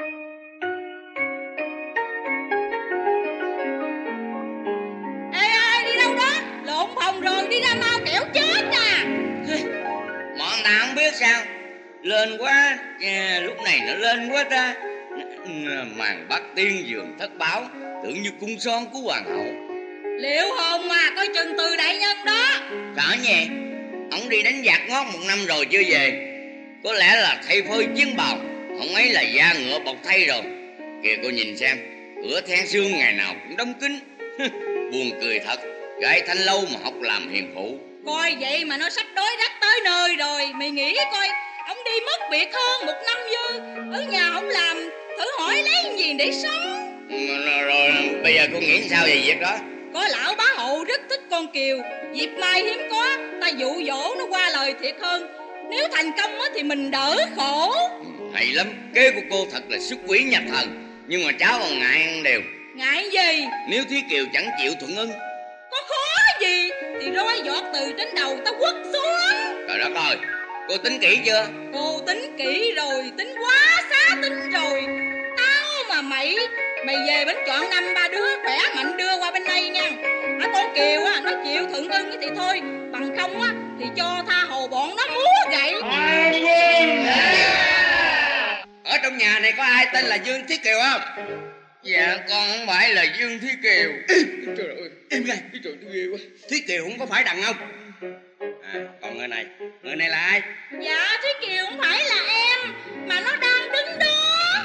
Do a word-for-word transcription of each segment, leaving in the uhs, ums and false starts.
Ê ơi, đi đâu đó? Lộn phòng rồi, đi ra mau kẻo chết à. Bọn ta không biết sao lên quá, à, lúc này nó lên quá ta. Màn bắt tiên dường thất báo, tưởng như cung son của hoàng hậu. Liệu hồn mà coi chừng Từ đại nhân đó. Sợ nhẹ, ông đi đánh giặc ngót một năm rồi chưa về. Có lẽ là thay phơi chiến bào, ông ấy là da ngựa bọc thay rồi. Kìa cô nhìn xem, cửa then xương ngày nào cũng đóng kín. Buồn cười thật, gái Thanh Lâu mà học làm hiền phụ. Coi vậy mà nó sắp đói rách tới nơi rồi. Mày nghĩ coi, ông đi mất biệt hơn một năm dư, ở nhà ông làm thử hỏi lấy gì để sống. Rồi, rồi bây giờ cô nghĩ sao về việc đó? Có lão bá hộ rất thích con Kiều, dịp mai hiếm có, ta dụ dỗ nó qua lời thiệt hơn. Nếu thành công thì mình đỡ khổ. Hay lắm, kế của cô thật là xuất quỷ nhập thần. Nhưng mà cháu còn ngại ăn đều. Ngại gì? Nếu Thúy Kiều chẳng chịu thuận ưng. Có khó gì thì roi giọt từ trên đầu ta quất xuống. Trời đất ơi, cô tính kỹ chưa? Cô tính kỹ rồi, tính quá xá tính rồi. Tao mà mày, mày về bến chọn năm ba đứa khỏe mạnh đưa qua bên đây nha. Hả con Kiều á, nó chịu thuận ưng thì thôi, bằng không á thì cho tha hồ bọn nó múa gậy. Ở trong nhà này có ai tên là Dương Thúy Kiều không? Dạ con không phải là Dương Thúy Kiều. Trời ơi, im ngay, trời tôi ghê quá. Thúy Kiều không có phải đàn ông. À, còn người này, người này là ai? Dạ Thúy Kiều không phải là em, mà nó đang đứng đó.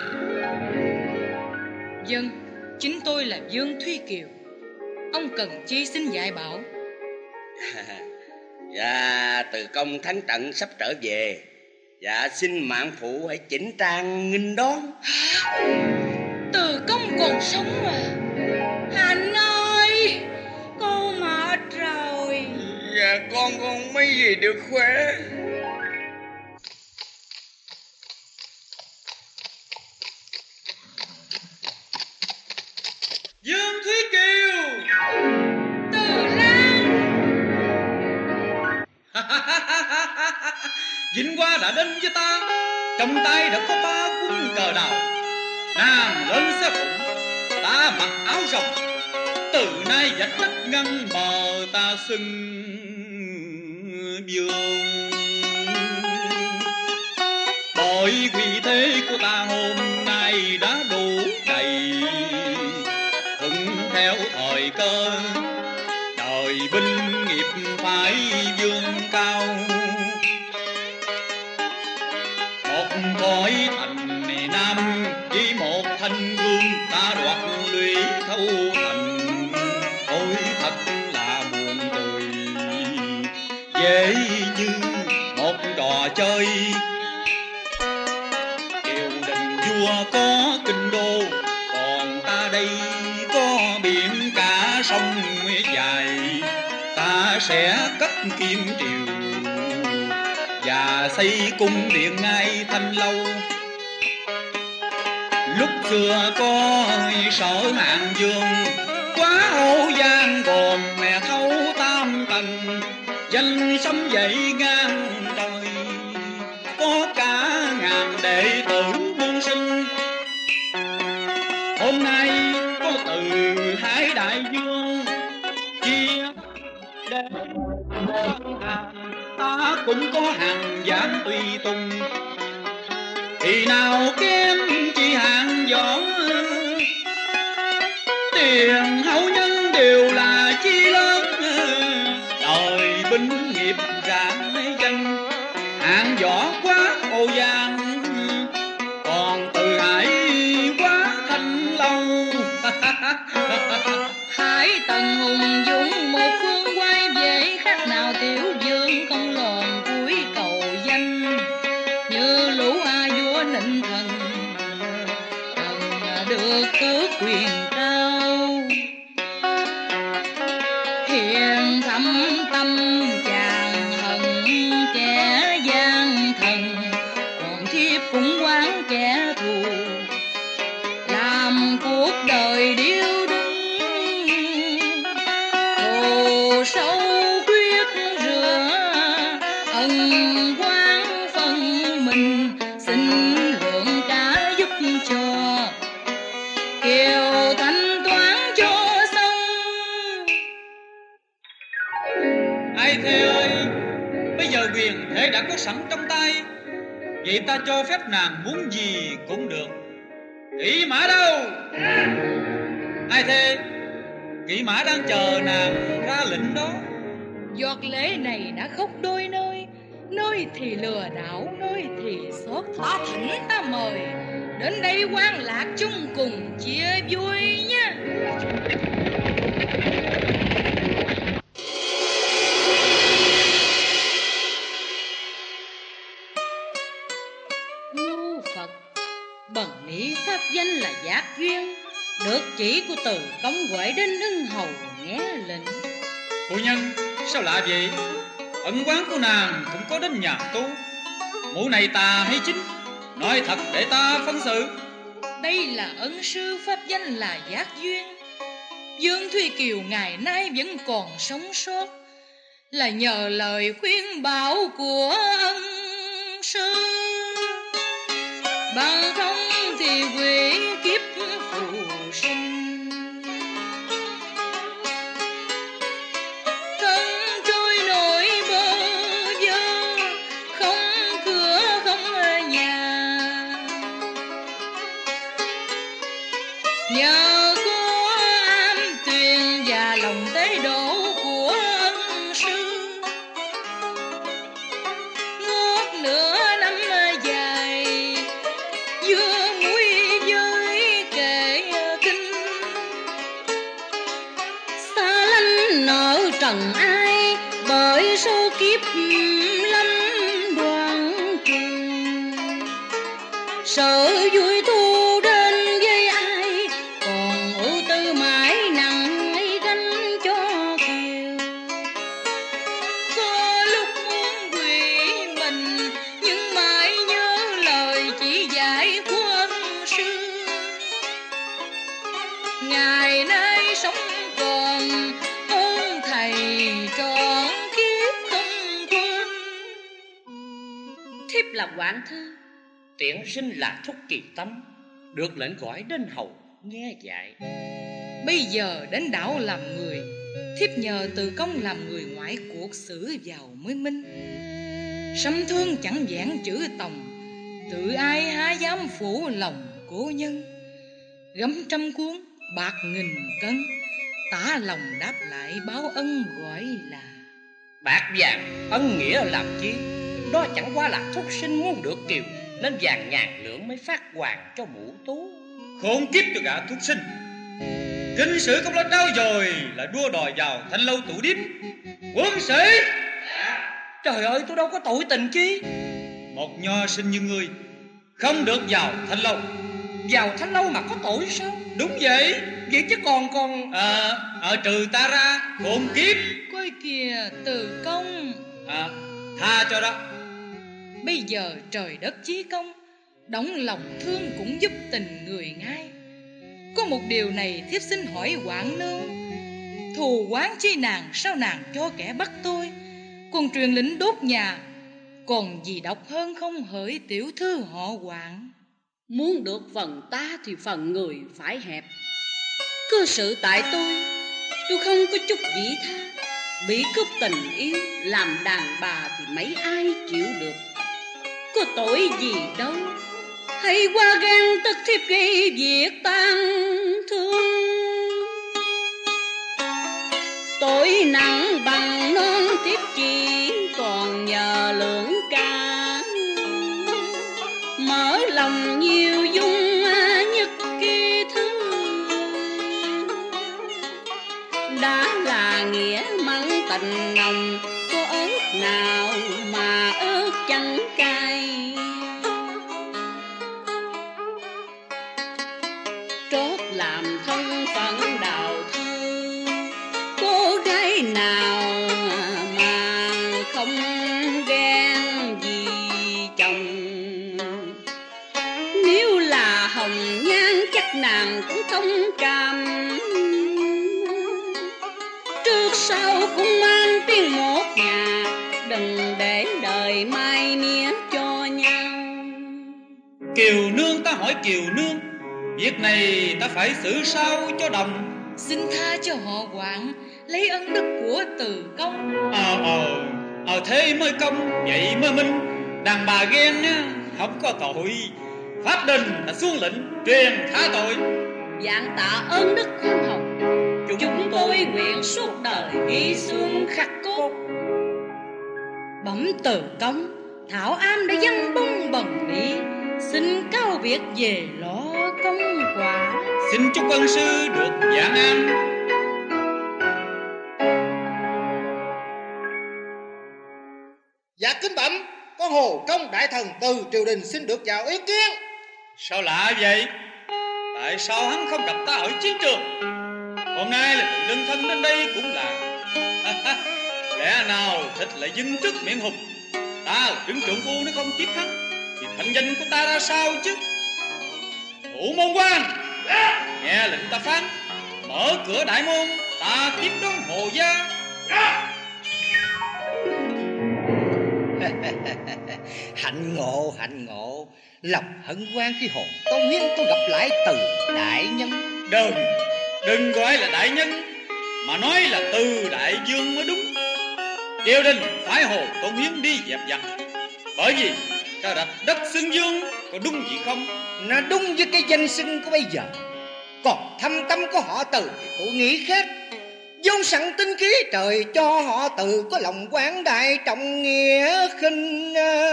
Dân, chính tôi là Dương Thúy Kiều. Ông cần chi xin dạy bảo. Dạ, từ công thắng trận sắp trở về. Dạ, xin mạng phụ hãy chỉnh trang nghênh đón. Từ công còn sống mà. Hạnh ơi, cô mệt rồi. Dạ, con con mấy gì được khỏe. Dương Thúy Kiều. Từ Lan. Vinh Hoa đã đến với ta, trong tay đã có ba quân cờ đào. Nàng lên xe phụng, ta mặc áo rồng. Từ nay vạch đất ngăn bờ, ta xưng vương. Bởi vì thế của ta hôm nay đã đủ đầy, thuận theo thời cơ, đời binh nghiệp phải vươn cao. Một cõi thành Nam với một thanh gương, ta đoạt lũy thâu thành. Ôi thật là buồn cười, dễ như một trò chơi. Triều đình vua có kinh đô, còn ta đây có biển cả sông dài. Ta sẽ cất kim triều và xây cung điện ngay Thanh Lâu. Lúc xưa có Sở Hạng Vương, quá hậu giang gồm mẹ thâu tam tầng, danh sấm dậy ngang đời. Có cả ngàn đệ tử muôn sinh, hôm nay có từ Hải Đại Vương chia để hàng. Ta cũng có hàng giảng tùy tùng, thì nào kém chỉ hạng võ. Tiền hậu nhân đều là chi lớn, đời binh nghiệp rạng danh. Hạng võ quá Âu Giang, còn Từ Hải quá Thanh Lâu. Hải tần hùng dũng một phương quay về, khác nào tiểu dương không lòn cuối cầu danh. Như lũ a vua nịnh thần, thần được tước quyền cao. Hiền thâm tâm chàng hận kẻ gian thần, còn thiếp cũng quán kẻ thù, làm cuộc đời điêu đứng. Hồ sâu quyết rửa ân oán phân mình, xin lượng trả giúp cho Vậy ta cho phép nàng muốn gì cũng được. Kỵ mã đâu? Ai thế? Kỵ mã đang chờ nàng ra lệnh đó. Giọt lễ này đã khóc đôi nơi, nơi thì lừa đảo, nơi thì xót ta thỉnh ta mời đến đây quan lạc chung cùng chia vui nha. Ngô Phật bần ni pháp danh là Giác Duyên, được chỉ của Từ Công gọi đến ưng hầu nghe lệnh. Phu nhân, sao lạ vậy? Ẩn quán của nàng cũng có đến nhà tu. Mũ này tà hay chính? Nói thật để ta phân xử. Đây là ân sư pháp danh là Giác Duyên. Dương Thùy Kiều ngày nay vẫn còn sống sót là nhờ lời khuyên bảo của ân sư. Bằng không thì quỷ kiếp phụ sinh. Nhờ có am tuyền và lòng tế độ của ân sư, ngót nửa năm dài vừa muối với kệ kinh. Xa lánh nợ trần ai bởi số kiếp lâm đoàn trường. Sợ vui thu đến với ai còn ưu tư mãi nặng gánh cho kiều. Có lúc muốn quỷ mình nhưng mãi nhớ lời chỉ dạy của ân sư. Ngày nay sống còn ơn thầy trọn kiếp không quên. Thiếp là Quảng Thư, tiện sinh là Thúc Kỳ Tâm, được lệnh gọi đến hầu nghe dạy. Bây giờ đến đảo làm người, thiếp nhờ Từ Công làm người ngoại cuộc xử vào mới minh. Sấm thương chẳng vẹn chữ tòng, tự ai há dám phủ lòng cố nhân. Gấm trăm cuốn bạc nghìn cân, tả lòng đáp lại báo ân gọi là bạc vàng ân nghĩa làm chi? Đó chẳng qua là Thúc sinh muốn được kiều, nên vàng ngàn lượng mới phát hoàng cho mũ tú. Khốn kiếp cho gã Thúc sinh! Kinh sử không lo trao dồi là đua đòi vào thanh lâu tủ điếm. Quân sĩ! Trời ơi, tôi đâu có tội tình chi. Một nho sinh như ngươi không được vào thanh lâu. Vào thanh lâu mà có tội sao? Đúng vậy. Vậy chứ còn còn À, ở trừ ta ra, khốn kiếp! coi kìa Từ Công. À, tha cho đó. Bây giờ trời đất chí công, đóng lòng thương cũng giúp tình người ngay. Có một điều này thiếp xin hỏi Quảng Nương, thù oán chi nàng, sao nàng cho kẻ bắt tôi, còn truyền lệnh đốt nhà, còn gì độc hơn không hỡi tiểu thư họ Quảng? muốn được phần ta thì phần người phải hẹp. Cứ sự tại tôi, tôi không có chút dĩ tha. Bị cướp tình yêu, làm đàn bà thì mấy ai chịu được. Có tội gì đâu, hay qua gan tức thiếp gây việc tan thương. Tội nặng bằng non thiếp chỉ còn nhờ lưỡng ca. Mở lòng nhiều dung nhất kia thứ, đã là nghĩa mắng tình nồng. Có ớt nào mà ớt chẳng cay, trót làm thân phận đào thơ. Cô gái nào mà không ghen gì chồng. Nếu là hồng nhan chắc nàng cũng không cam. Trước sau cũng mang tiếng một nhà, đừng để đời mai mía cho nhau. Kiều nương, ta hỏi Kiều nương, việc này ta phải xử sao cho đồng? Xin tha cho họ Quảng, lấy ân đức của Từ Công. Ờ ờ ờ thế mới công, vậy mới minh. Đàn bà ghen á không có tội. Pháp đình đã xuống lệnh truyền tha tội. Vạn tạ ơn đức khoan hồng, chúng tôi nguyện suốt đời ghi xương khắc cốt. Bẩm Từ Công, Thảo Am đã dâng bông bần mỹ, xin cáo biệt về lo công quả. Xin chúc ân sư được vạn an. Dạ kính bẩm, có Hồ Công đại thần từ triều đình xin được vào ý kiến. Sao lạ vậy? Tại sao hắn không gặp ta ở chiến trường? Hôm nay là tự đơn thân đến đây cũng là lẽ nào thịt lại dưng trước miệng hùng. Ta là đứng trượng phu, nếu không tiếp hắn thì thành danh của ta ra sao chứ? Thủ môn quan, nghe lệnh ta phán, mở cửa đại môn, ta tiếp đón Hồ gia. Hạnh ngộ, hạnh ngộ. Lòng hân hoan khi Hồ Tôn Hiến có gặp lại Từ đại nhân. Đừng, đừng gọi là đại nhân, mà nói là Từ đại dương mới đúng. Triều đình phải Hồ Tôn Hiến đi dẹp giặc, bởi vì ta đặt đất xưng dương có đúng gì không? Nó đúng với cái danh xưng của bây giờ. Còn thâm tâm của họ Từ thì tôi nghĩ khác. Vốn sẵn tinh khí trời cho họ Từ có lòng quán đại trọng nghĩa khinh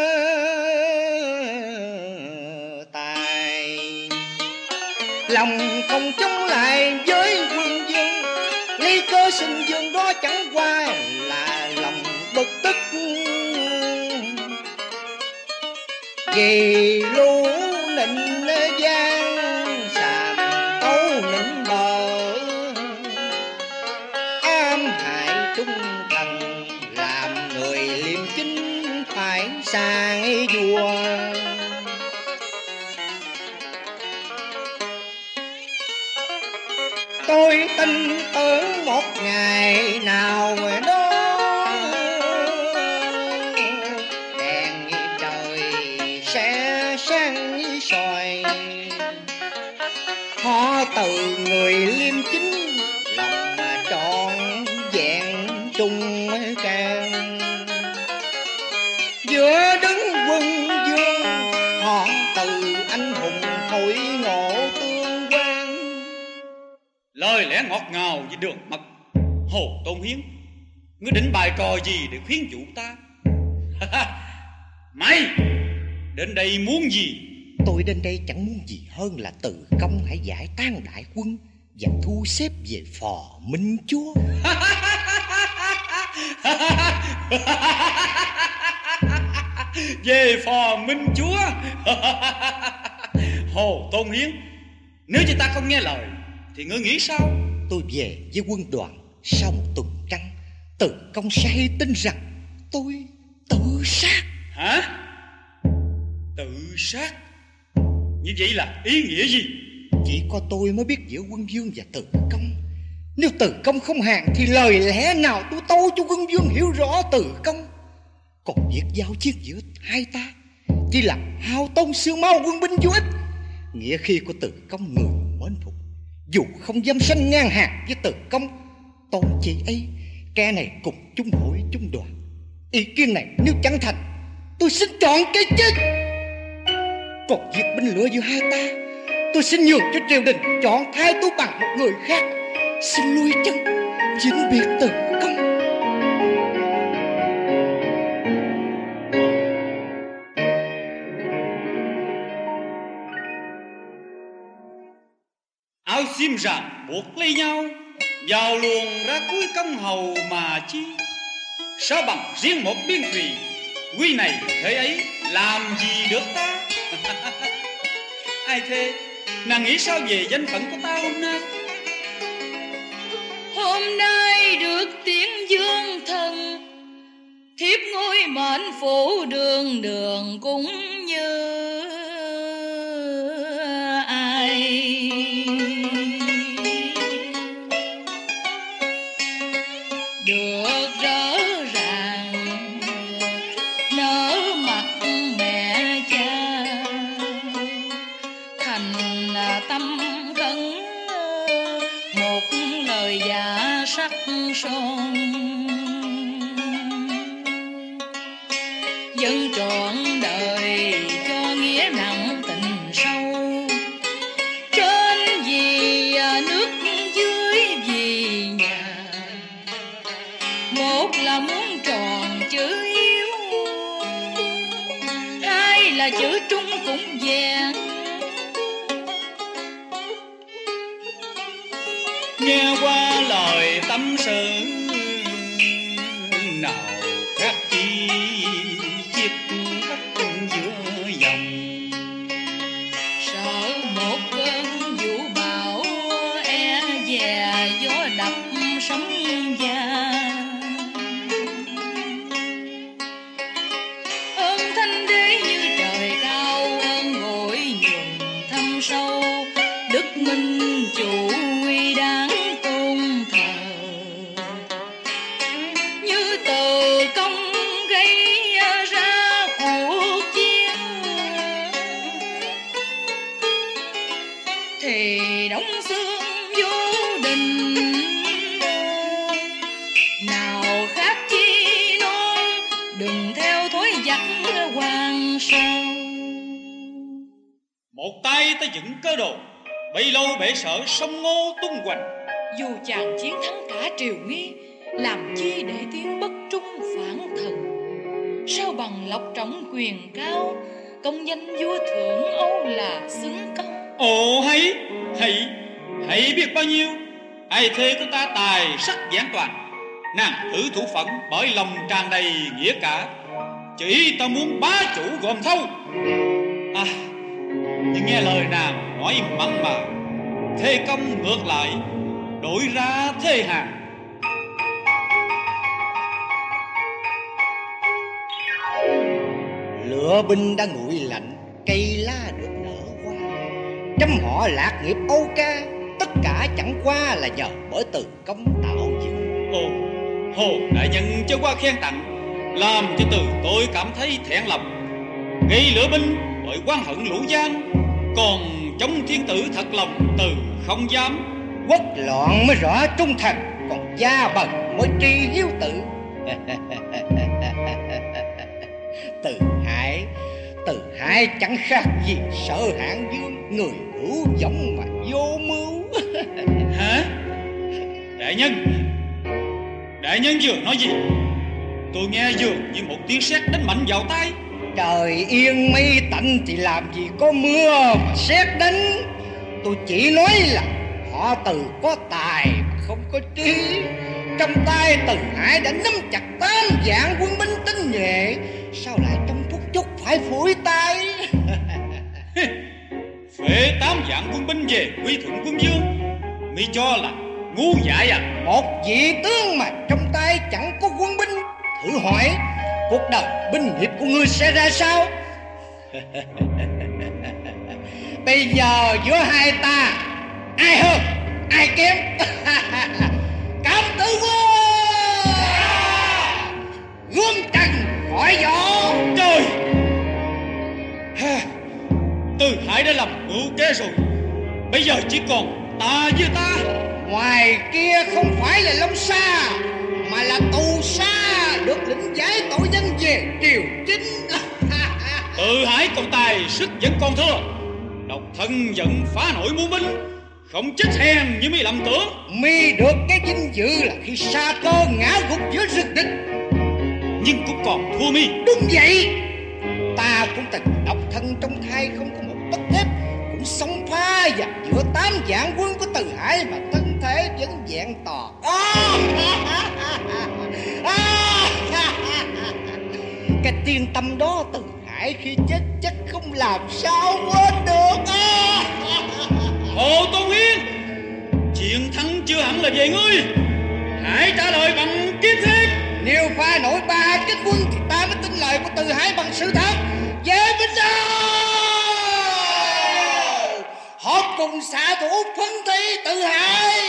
tài. Lòng không chống lại với quân dương, lý cơ sinh dương đó chẳng qua là lòng bực tức. Vì lũ nịnh gian sàm câu nịnh bờ, ám hại trung thần làm người liêm chính phải sang vua. Tôi tin tưởng một ngày nào đó đèn trời sẽ sáng soi. Họ Từ người liêm chính, lòng mà trọn vẹn trung can. Giữa đứng quân dương, họ Từ anh hùng hội ngộ tương quan. Lời lẽ ngọt ngào với đường mật. Hồ Tôn Hiến, ngươi định bài trò gì để khuyến dụ ta? Mày đến đây muốn gì? Tôi đến đây chẳng muốn gì hơn là Từ Công hãy giải tán đại quân và thu xếp về phò Minh Chúa. Về phò Minh Chúa. Hồ Tôn Hiến, nếu như ta không nghe lời thì ngươi nghĩ sao? Tôi về với quân đoàn sau một tuần trăng, Từ Công sẽ hay tin rằng tôi tự sát. Hả? Tự sát? Như vậy là ý nghĩa gì? Chỉ có tôi mới biết giữa quân vương và Từ Công. Nếu Từ Công không hàng thì lời lẽ nào tôi tâu cho quân vương hiểu rõ Từ Công. Còn việc giao chiến giữa hai ta chỉ là hao tông xương máu quân binh vô ích. Nghĩa khi của Từ Công người mến phục, dù không dám sanh ngang hàng với Từ Công, tôn chị ấy kẻ này cùng chung hội chung đoàn. Ý kiến này nếu chẳng thành, tôi xin chọn cái chết. Còn việc binh lửa giữa hai ta, tôi xin nhường cho triều đình chọn thay tôi bằng một người khác. Xin lui chân vĩnh biệt Từ Công. Áo xiêm ràng buộc lấy nhau, vào luồng ra cuối công hầu mà chi. Sao bằng riêng một biên thùy, quy này thế ấy làm gì được ta? Ai thế? Nàng nghĩ sao về danh phận của ta hôm nay? Hôm nay được tiếng dương thần, thiếp ngôi mệnh phủ đường đường cũng như ai. Được rõ ràng nở mặt mẹ cha, thành tâm khấn một lời dạ sắc son. Dân trọn đời cho nghĩa nặng tình sâu. Trên vì nước, dưới vì nhà, một là muốn tròn chữ yêu, hai là chữ trung cũng vẹn. Nghe qua lời tâm sự nào khác chi chiếc khắc giữa dòng. Sợ một cơn vũ bão e dè gió đập sóng da. Ơn thanh đế như trời cao, ơn gội nhuần thâm sâu. Đức minh chủ quy đáng tôn thờ, như từ công gây ra cuộc chiến. Thì đóng xương vô đình, nào khác chi non, đừng theo thói giặc hoàng sao. Một tay ta dựng cơ đồ, bấy lâu bể sở sông Ngô tung hoành. Dù chàng chiến thắng cả triều nghi, làm chi để tiếng bất trung phản thần. Sao bằng lộc trọng quyền cao, công danh vua thượng Âu là xứng công. Ồ hay, hay, hay biết bao nhiêu. Ai thê của ta tài sắc giảng toàn, nàng thử thủ phận bởi lòng tràn đầy nghĩa cả. Chỉ ta muốn bá chủ gồm thâu. À, nhưng nghe lời nàng nói mặn mà, thê công ngược lại, đổi ra thê hàng. Lửa binh đã nguội lạnh, cây lá được nở hoa. Trăm họ lạc nghiệp Âu ca, tất cả chẳng qua là nhờ bởi Từ Công tạo dựng. Ồ, hồ đại nhân cho qua khen tặng, làm cho Từ tôi cảm thấy thẹn lòng. Gây lửa binh bởi oán hận lũ gian, còn chống thiên tử thật lòng Từ không dám. Quốc loạn mới rõ trung thành, còn gia bần mới tri hiếu tử. Từ Hải, Từ Hải chẳng khác gì Sở Hạng Dương, người hữu giống mà vô mưu. Hả? Đại nhân, đại nhân vừa nói gì? Tôi nghe dường như một tiếng sét đánh mạnh vào tai. Trời yên mây tạnh thì làm gì có mưa mà sét đánh. Tôi chỉ nói là họ Từ có tài mà không có trí. Trong tay Từ Hải đã nắm chặt tám vạn quân binh tinh nhuệ, sao lại trong phút chốc phải phủi tay? Phế tám vạn quân binh về quy thuận quân vương, mi cho là ngu dại à? Một vị tướng mà trong tay chẳng có quân binh, thử hỏi cuộc đời binh hiệp của ngươi sẽ ra sao? Bây giờ giữa hai ta ai hơn ai kém? Cảm tử quân gươm trần khỏi vỏ. Trời, Từ Hải đã làm mưu kế rồi, bây giờ chỉ còn ta với ta. Ngoài kia không phải là Long Sa, mà là tù sa, được lĩnh giải tội danh về triều chính. Từ Hải còn tài, sức vẫn còn thưa, độc thân giận phá nổi muôn binh, không chết hèn như mi lầm tưởng. Mi được cái vinh dự là khi sa cơ ngã gục giữa rực địch, nhưng cũng còn thua mi. Đúng vậy, ta cũng từng độc thân trong thai không có một tấc thép, cũng sống phá dập giữa tám vạn quân của Từ Hải mà thân thể vẫn vẹn toàn. Cái tiên tâm đó Từ Hải khi chết chắc không làm sao quên được. Hồ Tôn Yên, chuyện thắng chưa hẳn là về ngươi, hãy trả lời bằng kiếm thiết. Nếu pha nổi ba kết quân thì ta mới tin lời của Từ Hải bằng sự thật. Về bên đó họp cùng xạ thủ phân thi Từ Hải.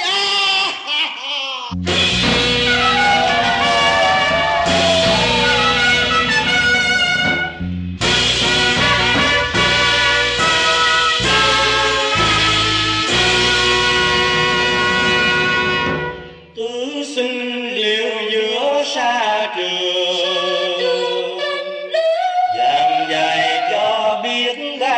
Tứ sinh liều giữa xa trường, giảng dạy cho biết ga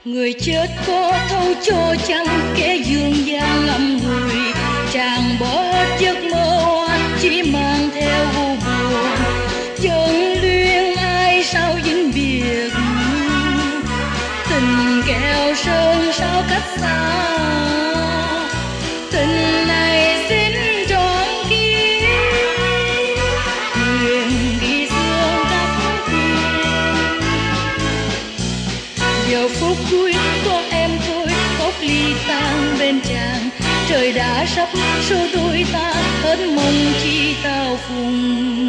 Người chết có thấu cho chăng kẻ dương gian ngậm ngùi, chàng bỏ hết giấc mơ oan chỉ mang theo u buồn. Dân luyên ai sao vĩnh biệt, tình kẹo sơn sao cách xa. Tình này xin trọn kiếp, nguyện ghi dương đắp thuyền. Giờ phút cuối có em thôi khóc ly tan bên chàng. Trời đã sắp số đôi ta hết mong chi tao phùng.